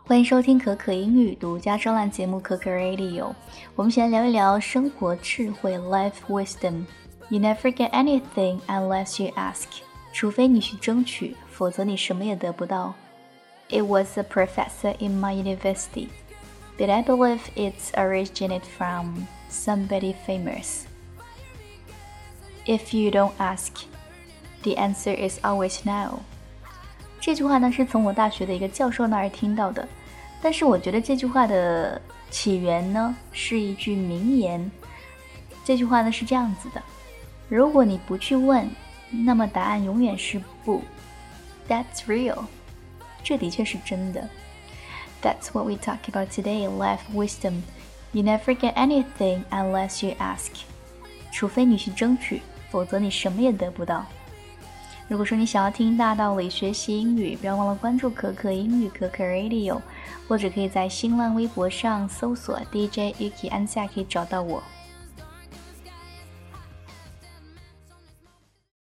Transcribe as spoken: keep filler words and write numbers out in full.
欢迎收听可可英语独家专栏节目可可 Radio。 我们先来聊一聊生活智慧 Life Wisdom。 You never get anything unless you ask， 除非你去争取，否则你什么也得不到。 It was a professor in my university, but I believe it's originated from somebody famous. If you don't ask, the answer is always no。这句话呢是从我大学的一个教授那儿听到的，但是我觉得这句话的起源呢是一句名言。这句话呢是这样子的：如果你不去问，那么答案永远是不。 That's real， 这的确是真的。 That's what we talk about today, life wisdom. You never get anything unless you ask， 除非你去争取，否则你什么也得不到。如果说你想要听大道理学习英语，不要忘了关注可可英语可可 Radio， 或者可以在新浪微博上搜索 D J Yuki 安夏可以找到我。